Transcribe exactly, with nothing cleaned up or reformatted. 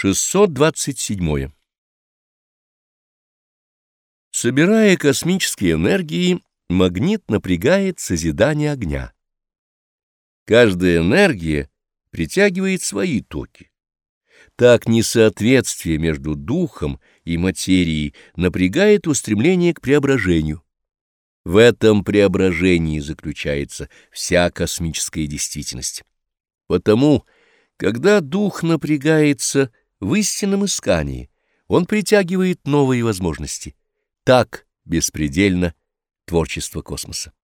шестьсот двадцать седьмое. Собирая космические энергии, магнит напрягает созидание огня. Каждая энергия притягивает свои токи. Так несоответствие между духом и материей напрягает устремление к преображению. В этом преображении заключается вся космическая действительность. Потому, когда дух напрягается в истинном искании, он притягивает новые возможности. Так беспредельно творчество космоса.